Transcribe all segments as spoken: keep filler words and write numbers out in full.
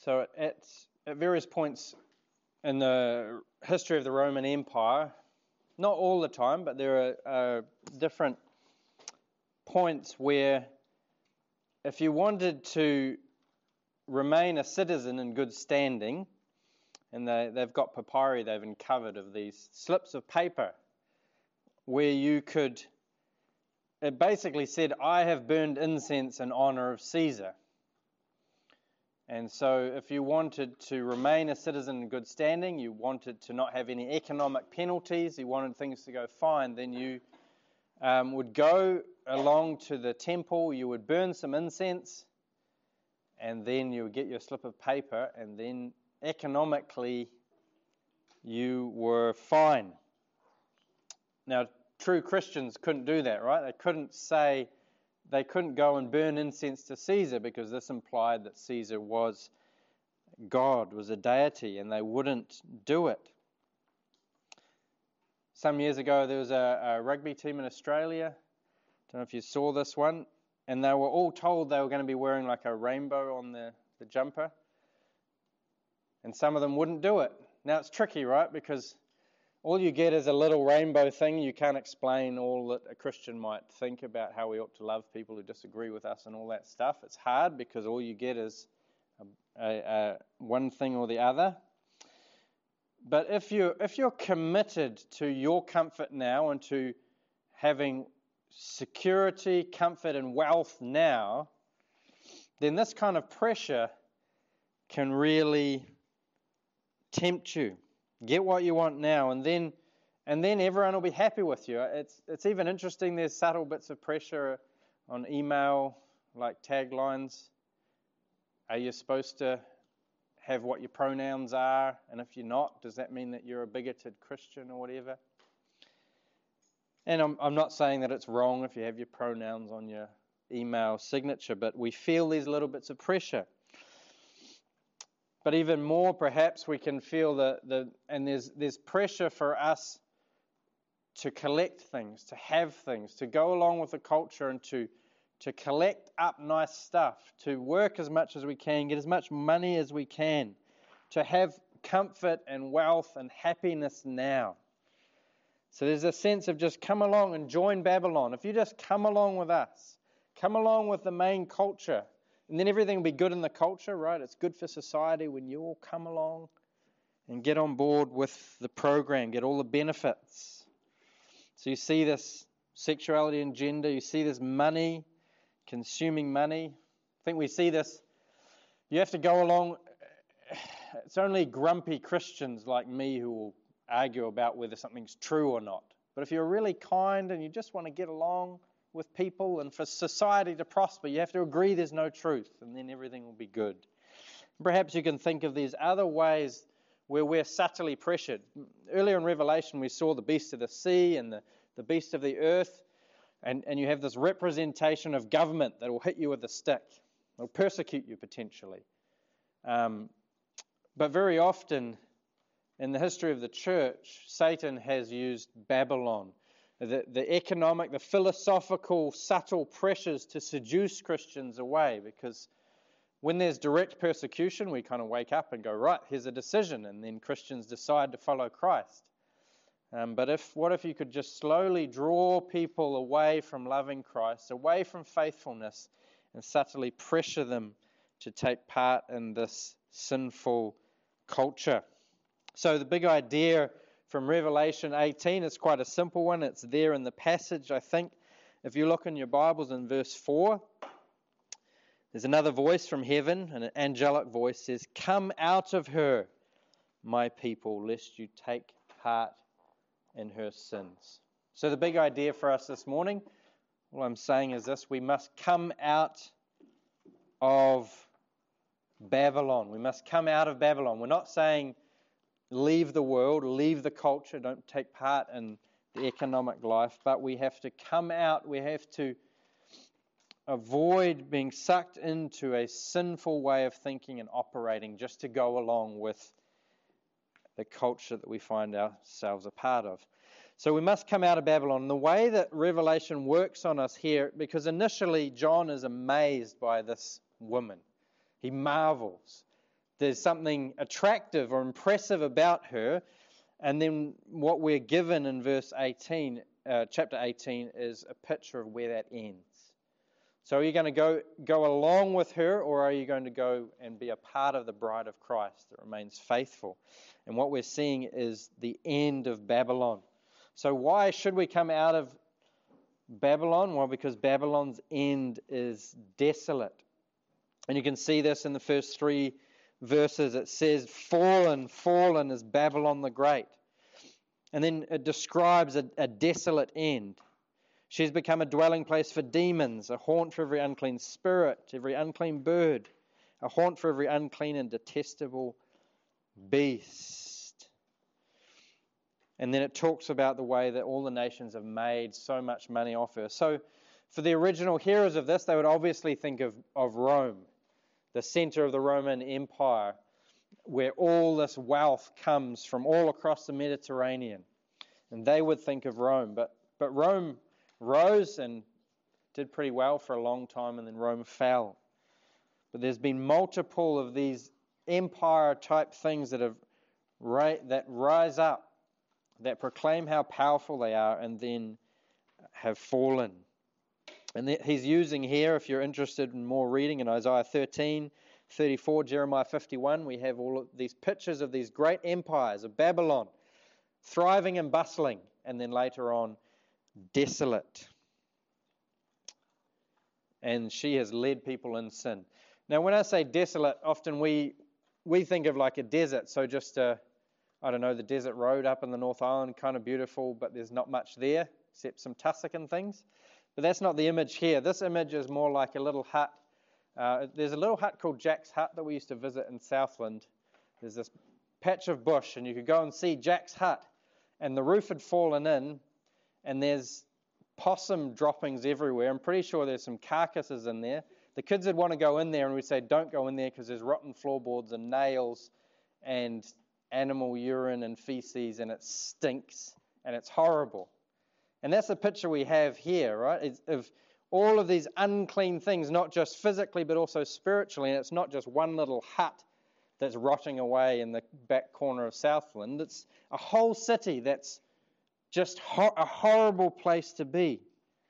So at, at various points in the history of the Roman Empire, not all the time, but there are uh, different points where if you wanted to remain a citizen in good standing, and they, they've got papyri they've uncovered of these slips of paper where you could, it basically said, I have burned incense in honor of Caesar. And so if you wanted to remain a citizen in good standing, you wanted to not have any economic penalties, you wanted things to go fine, then you um, would go along to the temple, you would burn some incense, and then you would get your slip of paper, and then economically you were fine. Now, true Christians couldn't do that, right? They couldn't say, they couldn't go and burn incense to Caesar because this implied that Caesar was God, was a deity, and they wouldn't do it. Some years ago, there was a, a rugby team in Australia. I don't know if you saw this one. And they were all told they were going to be wearing like a rainbow on the, the jumper. And some of them wouldn't do it. Now, it's tricky, right? Because all you get is a little rainbow thing. You can't explain all that a Christian might think about how we ought to love people who disagree with us and all that stuff. It's hard because all you get is a, a, a one thing or the other. But if you're, if you're committed to your comfort now and to having security, comfort, and wealth now, then this kind of pressure can really tempt you. Get what you want now, and then and then everyone will be happy with you. It's it's even interesting, there's subtle bits of pressure on email, like taglines. Are you supposed to have what your pronouns are? And if you're not, does that mean that you're a bigoted Christian or whatever? And I'm I'm not saying that it's wrong if you have your pronouns on your email signature, but we feel these little bits of pressure. But even more, perhaps, we can feel the, the and there's there's pressure for us to collect things, to have things, to go along with the culture and to to collect up nice stuff, to work as much as we can, get as much money as we can, to have comfort and wealth and happiness now. So there's a sense of just come along and join Babylon. If you just come along with us, come along with the main culture, and then everything will be good in the culture, right? It's good for society when you all come along and get on board with the program, get all the benefits. So you see this sexuality and gender, you see this money, consuming money. I think we see this. You have to go along. It's only grumpy Christians like me who will argue about whether something's true or not. But if you're really kind and you just want to get along with people and for society to prosper, you have to agree there's no truth, and then everything will be good. Perhaps you can think of these other ways where we're subtly pressured. Earlier in Revelation, we saw the beast of the sea and the, the beast of the earth, and, and you have this representation of government that will hit you with a stick. It'll persecute you potentially. Um, but very often in the history of the church, Satan has used Babylon, The, the economic, the philosophical, subtle pressures to seduce Christians away, because when there's direct persecution, we kind of wake up and go, right, here's a decision, and then Christians decide to follow Christ. Um, but if what if you could just slowly draw people away from loving Christ, away from faithfulness, and subtly pressure them to take part in this sinful culture? So the big idea from Revelation eighteen, it's quite a simple one. It's there in the passage, I think. If you look in your Bibles in verse four, there's another voice from heaven, an angelic voice says, "Come out of her, my people, lest you take part in her sins." So the big idea for us this morning, all I'm saying is this: we must come out of Babylon. We must come out of Babylon. We're not saying leave the world, leave the culture, don't take part in the economic life, but we have to come out, we have to avoid being sucked into a sinful way of thinking and operating just to go along with the culture that we find ourselves a part of. So we must come out of Babylon. The way that Revelation works on us here, because initially John is amazed by this woman. He marvels. there's something attractive or impressive about her. And then what we're given in verse eighteen, uh, chapter eighteen, is a picture of where that ends. So are you going to go, go along with her, or are you going to go and be a part of the bride of Christ that remains faithful? And what we're seeing is the end of Babylon. So why should we come out of Babylon? Well, because Babylon's end is desolate. And you can see this in the first three verses. It says, fallen, fallen is Babylon the Great. And then it describes a, a desolate end. She's become a dwelling place for demons, a haunt for every unclean spirit, every unclean bird, a haunt for every unclean and detestable beast. And then it talks about the way that all the nations have made so much money off her. So for the original hearers of this, they would obviously think of, of Rome, the center of the Roman Empire, where all this wealth comes from all across the Mediterranean. And they would think of Rome. But, but Rome rose and did pretty well for a long time, and then Rome fell. But there's been multiple of these empire-type things that have that rise up, that proclaim how powerful they are, and then have fallen. And he's using here, if you're interested in more reading, in Isaiah thirteen, thirty-four, Jeremiah fifty-one, we have all of these pictures of these great empires of Babylon, thriving and bustling, and then later on, desolate. And she has led people in sin. Now, when I say desolate, often we we think of like a desert, so just a, I don't know, the desert road up in the North Island, kind of beautiful, but there's not much there, except some tussock and things. But that's not the image here. This image is more like a little hut. Uh, there's a little hut called Jack's Hut that we used to visit in Southland. There's this patch of bush, and you could go and see Jack's Hut. And the roof had fallen in, and there's possum droppings everywhere. I'm pretty sure there's some carcasses in there. The kids would want to go in there, and we'd say, don't go in there because there's rotten floorboards and nails and animal urine and feces, and it stinks, and it's horrible. And that's the picture we have here, right? It's of all of these unclean things, not just physically, but also spiritually. And it's not just one little hut that's rotting away in the back corner of Southland. It's a whole city that's just ho- a horrible place to be.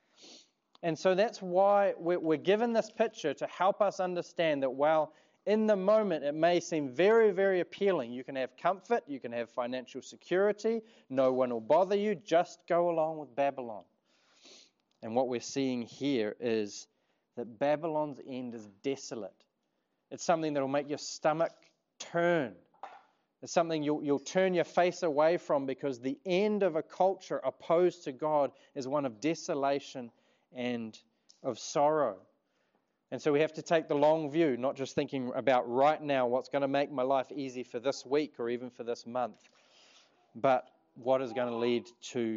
And so that's why we're, we're given this picture to help us understand that while in the moment it may seem very, very appealing, you can have comfort, you can have financial security, no one will bother you, just go along with Babylon. And what we're seeing here is that Babylon's end is desolate. It's something that will make your stomach turn. It's something you'll, you'll turn your face away from, because the end of a culture opposed to God is one of desolation and of sorrow. And so we have to take the long view, not just thinking about right now, what's going to make my life easy for this week or even for this month, but what is going to lead to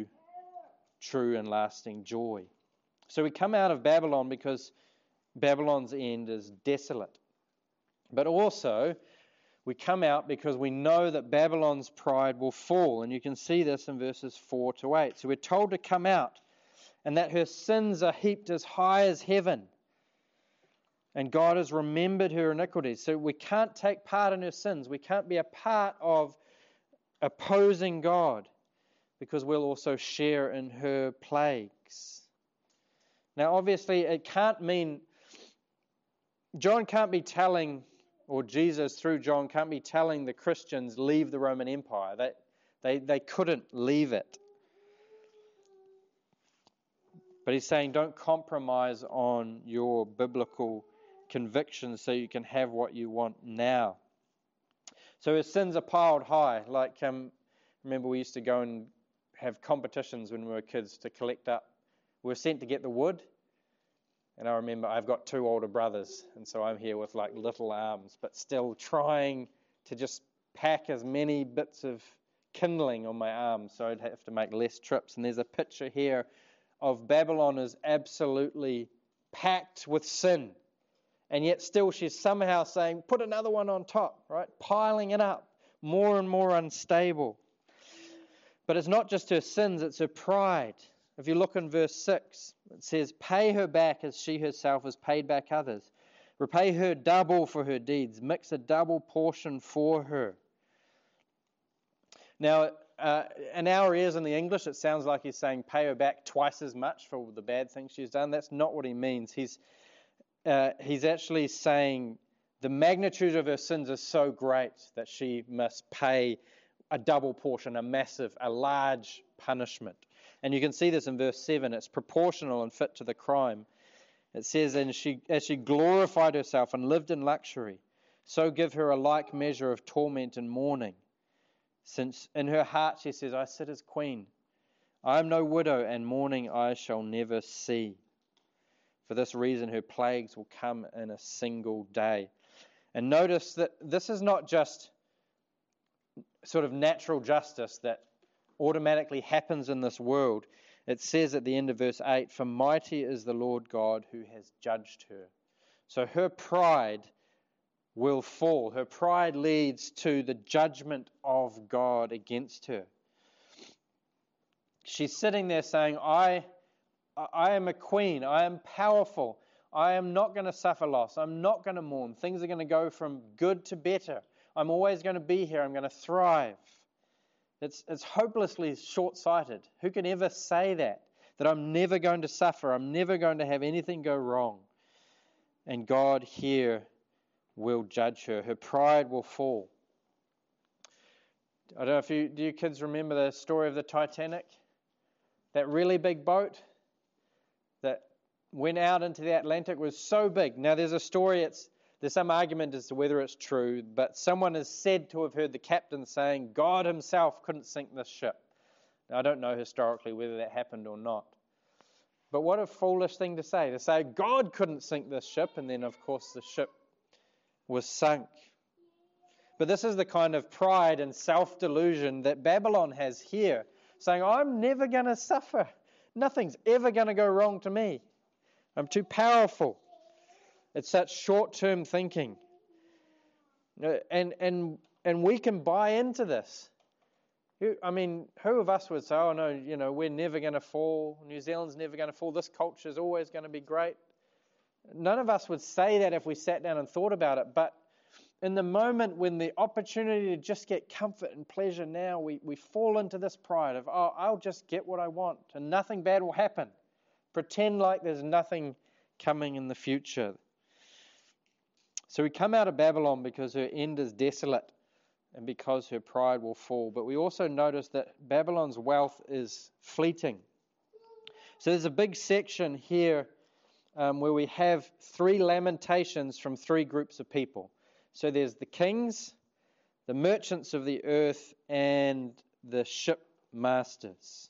true and lasting joy. So we come out of Babylon because Babylon's end is desolate. But also, we come out because we know that Babylon's pride will fall. And you can see this in verses four to eight. So we're told to come out, and that her sins are heaped as high as heaven. And God has remembered her iniquities. So we can't take part in her sins. We can't be a part of opposing God, because we'll also share in her plagues. Now, obviously, it can't mean, John can't be telling, or Jesus through John can't be telling the Christians, leave the Roman Empire. They, they, they couldn't leave it. But he's saying, don't compromise on your biblical convictions so you can have what you want now. So his sins are piled high. Like, um, remember we used to go and have competitions when we were kids to collect up. We were sent to get the wood. And I remember I've got two older brothers, and so I'm here with like little arms, but still trying to just pack as many bits of kindling on my arms so I'd have to make less trips. And there's a picture here of Babylon is absolutely packed with sin. And yet still she's somehow saying, put another one on top, right? Piling it up, more and more unstable. But it's not just her sins, it's her pride. If you look in verse six, it says, pay her back as she herself has paid back others. Repay her double for her deeds. Mix a double portion for her. Now, uh, in our ears in the English, it sounds like he's saying pay her back twice as much for the bad things she's done. That's not what he means. He's uh, he's actually saying the magnitude of her sins is so great that she must pay a double portion, a massive, a large punishment. And you can see this in verse seven. It's proportional and fit to the crime. It says, and she, as she glorified herself and lived in luxury, so give her a like measure of torment and mourning. Since in her heart she says, I sit as queen. I am no widow, and mourning I shall never see. For this reason her plagues will come in a single day. And notice that this is not just sort of natural justice that automatically happens in this world. It says at the end of verse eight, for mighty is the Lord God who has judged her. So her pride will fall. Her pride leads to the judgment of God against her. She's sitting there saying, I, I am a queen. I am powerful. I am not going to suffer loss. I'm not going to mourn. Things are going to go from good to better. I'm always going to be here. I'm going to thrive. It's, it's hopelessly short-sighted. Who can ever say that? That I'm never going to suffer. I'm never going to have anything go wrong. And God here will judge her. Her pride will fall. I don't know if you, do you kids remember the story of the Titanic? That really big boat that went out into the Atlantic was so big. Now there's a story, it's There's some argument as to whether it's true, but someone is said to have heard the captain saying God himself couldn't sink this ship. Now, I don't know historically whether that happened or not. But what a foolish thing to say, to say God couldn't sink this ship, and then, of course, the ship was sunk. But this is the kind of pride and self-delusion that Babylon has here, saying, I'm never going to suffer. Nothing's ever going to go wrong to me. I'm too powerful. It's such short-term thinking. And and and we can buy into this. I mean, who of us would say, oh no, you know, we're never going to fall. New Zealand's never going to fall. This culture is always going to be great. None of us would say that if we sat down and thought about it. But in the moment when the opportunity to just get comfort and pleasure now, we, we fall into this pride of, oh, I'll just get what I want and nothing bad will happen. Pretend like there's nothing coming in the future. So we come out of Babylon because her end is desolate and because her pride will fall. But we also notice that Babylon's wealth is fleeting. So there's a big section here um, where we have three lamentations from three groups of people. So there's the kings, the merchants of the earth, and the shipmasters.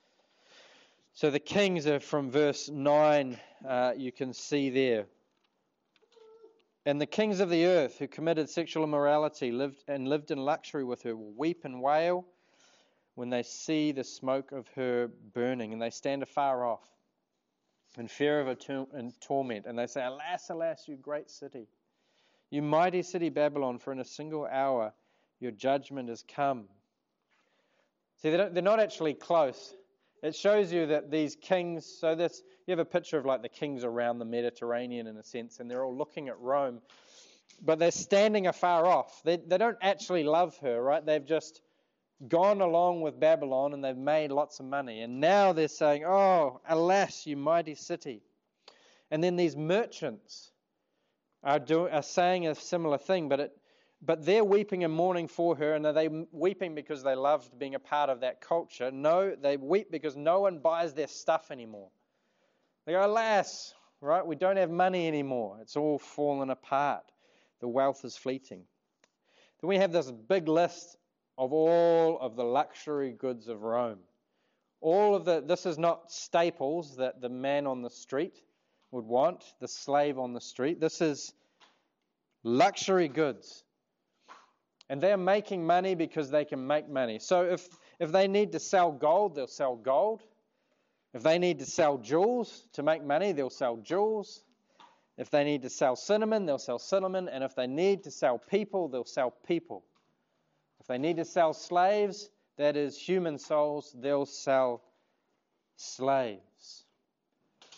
So the kings are from verse nine, uh, you can see there. And the kings of the earth who committed sexual immorality lived and lived in luxury with her will weep and wail when they see the smoke of her burning, and they stand afar off in fear of a tor- and torment. And they say, alas, alas, you great city, you mighty city Babylon, for in a single hour your judgment has come. See, they don't, they're not actually close. It shows you that these kings, so this, you have a picture of like the kings around the Mediterranean in a sense, and they're all looking at Rome, but they're standing afar off. They, they don't actually love her, right? They've just gone along with Babylon and they've made lots of money. And now they're saying, oh, alas, you mighty city. And then these merchants are, doing, are saying a similar thing, but it, But they're weeping and mourning for her, and are they weeping because they loved being a part of that culture? No, they weep because no one buys their stuff anymore. They go, alas, right, we don't have money anymore. It's all fallen apart. The wealth is fleeting. Then we have this big list of all of the luxury goods of Rome. All of the, this is not staples that the man on the street would want, the slave on the street. This is luxury goods. And they're making money because they can make money. So if, if they need to sell gold, they'll sell gold. If they need to sell jewels to make money, they'll sell jewels. If they need to sell cinnamon, they'll sell cinnamon. And if they need to sell people, they'll sell people. If they need to sell slaves, that is human souls, they'll sell slaves.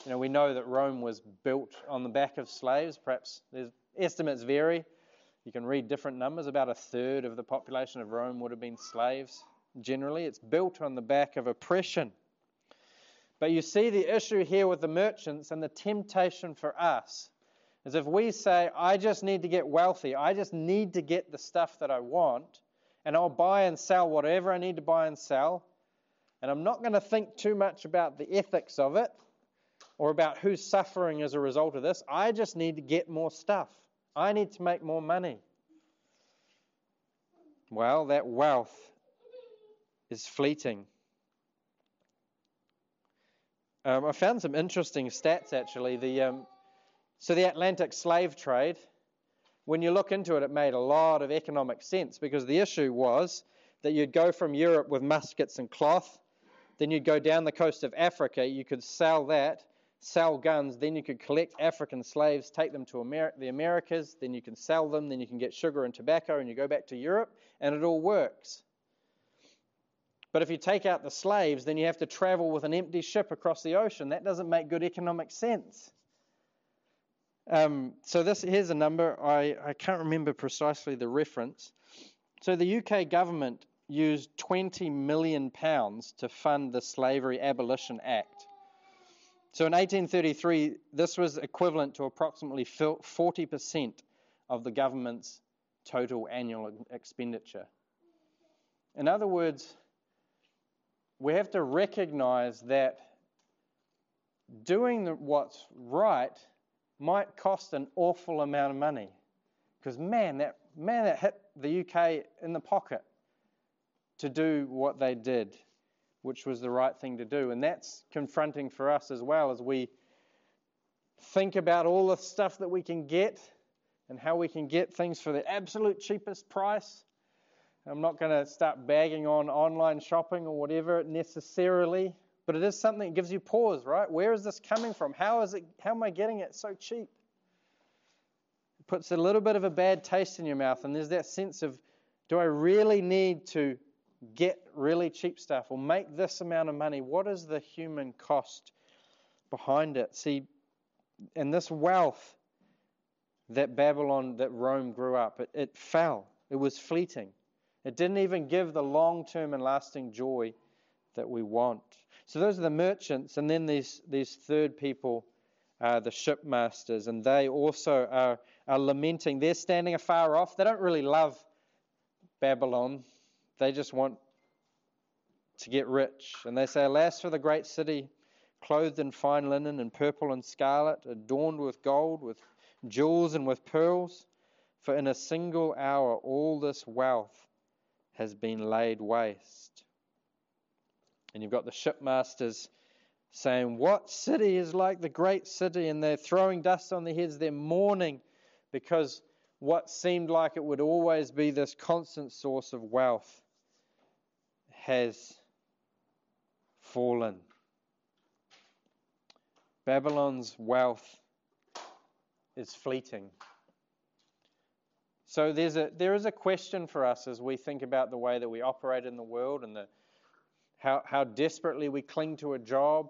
You know, we know that Rome was built on the back of slaves. Perhaps there's estimates vary. You can read different numbers. About a third of the population of Rome would have been slaves. Generally, it's built on the back of oppression. But you see the issue here with the merchants, and the temptation for us is if we say, I just need to get wealthy, I just need to get the stuff that I want, and I'll buy and sell whatever I need to buy and sell, and I'm not going to think too much about the ethics of it or about who's suffering as a result of this. I just need to get more stuff. I need to make more money. Well, that wealth is fleeting. Um, I found some interesting stats, actually. The um, so the Atlantic slave trade, when you look into it, it made a lot of economic sense, because the issue was that you'd go from Europe with muskets and cloth, then you'd go down the coast of Africa, you could sell that, sell guns, then you could collect African slaves, take them to Amer- the Americas, then you can sell them, then you can get sugar and tobacco, and you go back to Europe, and it all works. But if you take out the slaves, then you have to travel with an empty ship across the ocean. That doesn't make good economic sense. Um, so this here's a number. I, I can't remember precisely the reference. So the U K government used twenty million pounds to fund the Slavery Abolition Act. So in eighteen thirty-three, this was equivalent to approximately forty percent of the government's total annual expenditure. In other words, we have to recognize that doing what's right might cost an awful amount of money. Because man, that man, that hit the U K in the pocket to do what they did, which was the right thing to do. And that's confronting for us as well, as we think about all the stuff that we can get and how we can get things for the absolute cheapest price. I'm not going to start bagging on online shopping or whatever necessarily, but it is something that gives you pause, right? Where is this coming from? How is it? How am I getting it so cheap? It puts a little bit of a bad taste in your mouth, and there's that sense of, do I really need to get really cheap stuff or make this amount of money? What is the human cost behind it? See, and this wealth that Babylon, that Rome grew up, it, it fell. It was fleeting. It didn't even give the long-term and lasting joy that we want. So those are the merchants, and then these these third people are the shipmasters, and they also are, are lamenting. They're standing afar off. They don't really love Babylon. They just want to get rich. And they say, alas for the great city, clothed in fine linen and purple and scarlet, adorned with gold, with jewels and with pearls. For in a single hour all this wealth has been laid waste. And you've got the shipmasters saying, what city is like the great city? And they're throwing dust on their heads. They're mourning because what seemed like it would always be this constant source of wealth has fallen. Babylon's wealth is fleeting. So there's a there is a question for us as we think about the way that we operate in the world, and the how how desperately we cling to a job,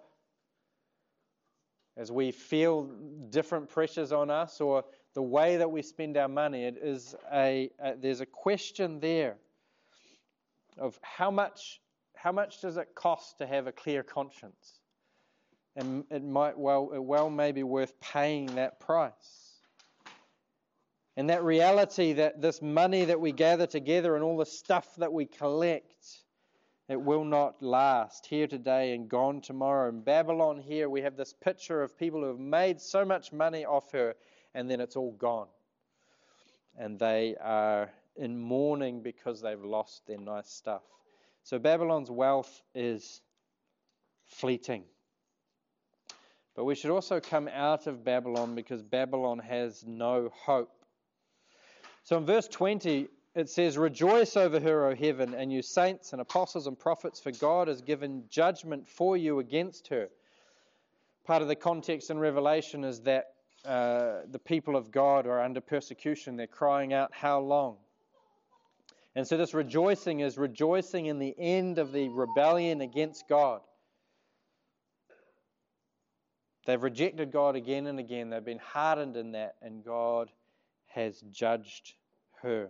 as we feel different pressures on us, or the way that we spend our money. It is a, a there's a question there of how much how much does it cost to have a clear conscience, and it might well it well may be worth paying that price. And that reality that this money that we gather together and all the stuff that we collect, it will not last, here today and gone tomorrow. In Babylon here, we have this picture of people who have made so much money off her, and then it's all gone. And they are in mourning because they've lost their nice stuff. So Babylon's wealth is fleeting. But we should also come out of Babylon, because Babylon has no hope. So in verse twenty, it says, rejoice over her, O heaven, and you saints and apostles and prophets, for God has given judgment for you against her. Part of the context in Revelation is that uh, the people of God are under persecution. They're crying out, how long? And so this rejoicing is rejoicing in the end of the rebellion against God. They've rejected God again and again. They've been hardened in that, and God has judged her.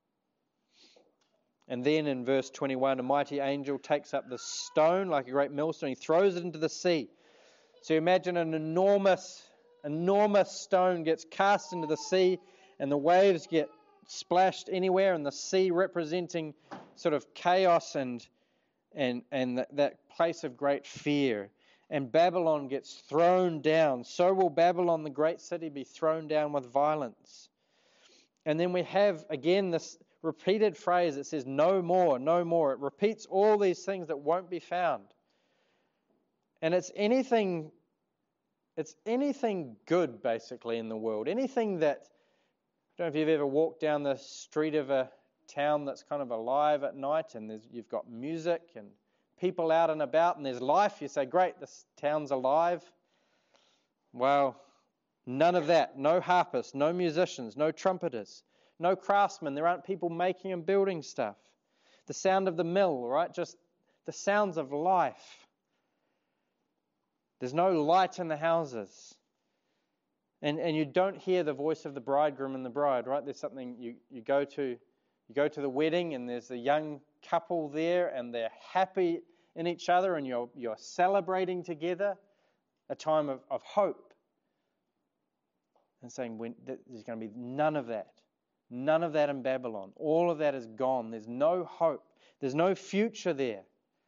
And then in verse twenty-one, a mighty angel takes up the stone like a great millstone. He throws it into the sea. So you imagine an enormous, enormous stone gets cast into the sea, and the waves get splashed anywhere, and the sea representing sort of chaos and and and that, that place of great fear. And Babylon gets thrown down. So will Babylon, the great city, be thrown down with violence. And then we have, again, this repeated phrase that says, no more, no more. It repeats all these things that won't be found. And it's anything, it's anything good, basically, in the world. Anything that, I don't know if you've ever walked down the street of a town that's kind of alive at night, and there's, you've got music and people out and about, and there's life. You say, great, this town's alive. Well, none of that. No harpists, no musicians, no trumpeters, no craftsmen. There aren't people making and building stuff. The sound of the mill, right? Just the sounds of life. There's no light in the houses. And and you don't hear the voice of the bridegroom and the bride, right? There's something you, you go to you go to the wedding, and there's a young couple there, and they're happy in each other, and you're you're celebrating together, a time of, of hope. And saying when, there's going to be none of that. None of that in Babylon. All of that is gone. There's no hope. There's no future there.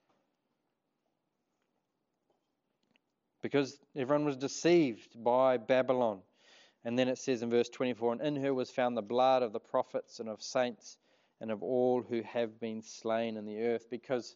Because everyone was deceived by Babylon. And then it says in verse twenty-four, and in her was found the blood of the prophets and of saints and of all who have been slain in the earth. Because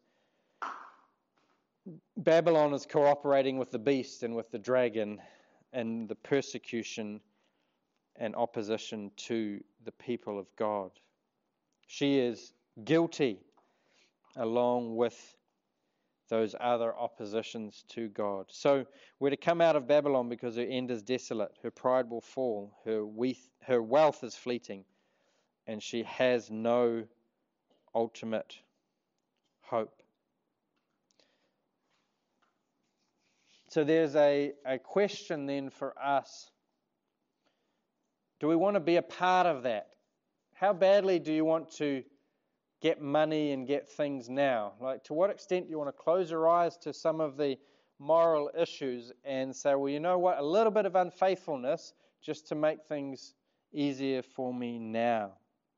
Babylon is cooperating with the beast and with the dragon and the persecution and opposition to the people of God. She is guilty along with those other oppositions to God. So we're to come out of Babylon because her end is desolate, her pride will fall, her wealth, her wealth is fleeting, and she has no ultimate hope. So there's a, a question then for us. Do we want to be a part of that? How badly do you want to get money and get things now? Like, to what extent do you want to close your eyes to some of the moral issues and say, well, you know what, a little bit of unfaithfulness just to make things easier for me now?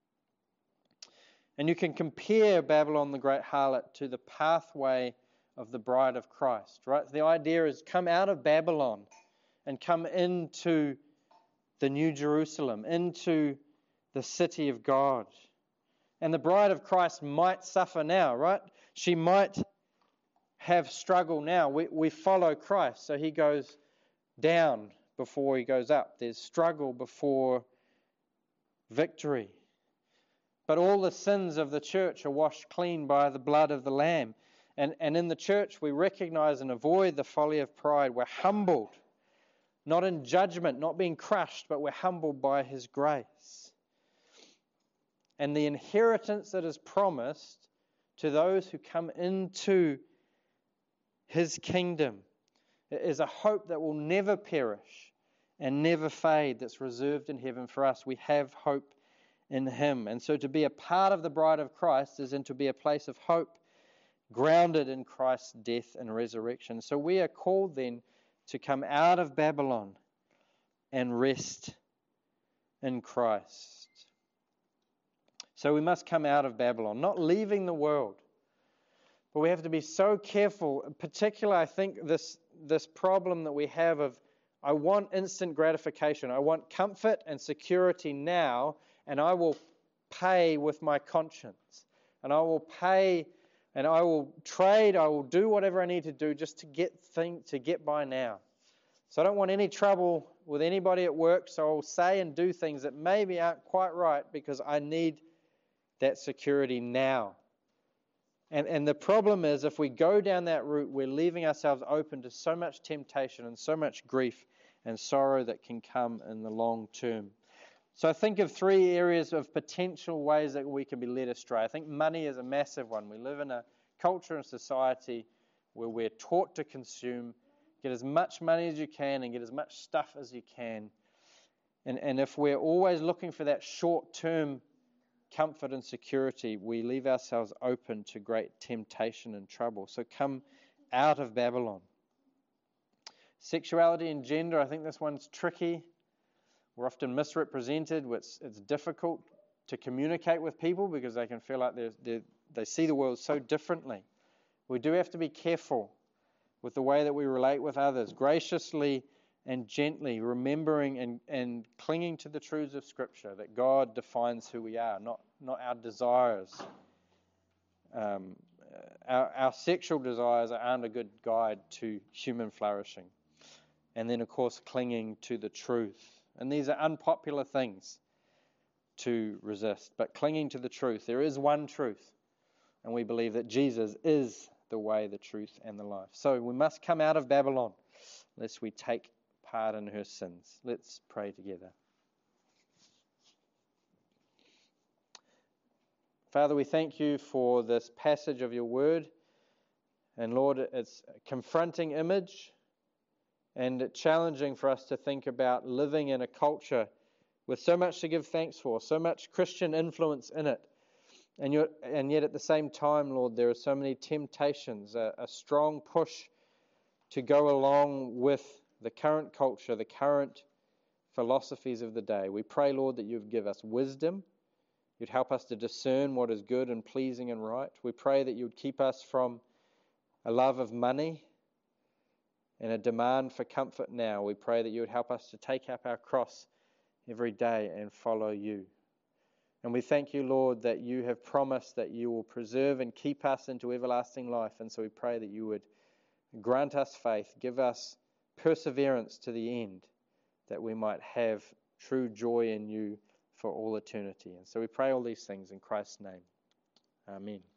And you can compare Babylon the great harlot to the pathway of the bride of Christ, right? The idea is come out of Babylon and come into the New Jerusalem, into the city of God. And the bride of Christ might suffer now, right? She might have struggle now. We, we follow Christ, so he goes down before he goes up. There's struggle before victory. But all the sins of the church are washed clean by the blood of the Lamb. And, and in the church we recognize and avoid the folly of pride. We're humbled, not in judgment, not being crushed, but we're humbled by his grace. And the inheritance that is promised to those who come into his kingdom is a hope that will never perish and never fade, that's reserved in heaven for us. We have hope in him. And so to be a part of the bride of Christ is in to be a place of hope grounded in Christ's death and resurrection. So we are called then to come out of Babylon and rest in Christ. So we must come out of Babylon, not leaving the world. But we have to be so careful, particularly I think this, this problem that we have of, I want instant gratification. I want comfort and security now, and I will pay with my conscience. And I will pay, and I will trade, I will do whatever I need to do just to get thing, to get by now. So I don't want any trouble with anybody at work, so I'll say and do things that maybe aren't quite right because I need that security now. And, and the problem is, if we go down that route, we're leaving ourselves open to so much temptation and so much grief and sorrow that can come in the long term. So I think of three areas of potential ways that we can be led astray. I think money is a massive one. We live in a culture and society where we're taught to consume, Get as much money as you can and get as much stuff as you can. And, and if we're always looking for that short-term comfort and security, we leave ourselves open to great temptation and trouble. So come out of Babylon. Sexuality and gender, I think this one's tricky. We're often misrepresented. It's, it's difficult to communicate with people because they can feel like they're, they're, they see the world so differently. We do have to be careful with the way that we relate with others, graciously and gently, remembering and, and clinging to the truths of Scripture, that God defines who we are, not, not our desires. Um, our, our sexual desires aren't a good guide to human flourishing. And then, of course, clinging to the truth. And these are unpopular things to resist, but clinging to the truth. There is one truth, and we believe that Jesus is the way, the truth, and the life. So we must come out of Babylon, lest we take part in her sins. Let's pray together. Father, we thank you for this passage of your word. And Lord, it's a confronting image and challenging for us to think about living in a culture with so much to give thanks for, so much Christian influence in it. And, you're, and yet at the same time, Lord, there are so many temptations, a, a strong push to go along with the current culture, the current philosophies of the day. We pray, Lord, that you'd give us wisdom. You'd help us to discern what is good and pleasing and right. We pray that you'd keep us from a love of money and a demand for comfort now. We pray that you would help us to take up our cross every day and follow you. And we thank you, Lord, that you have promised that you will preserve and keep us into everlasting life. And so we pray that you would grant us faith, give us perseverance to the end, that we might have true joy in you for all eternity. And so we pray all these things in Christ's name. Amen.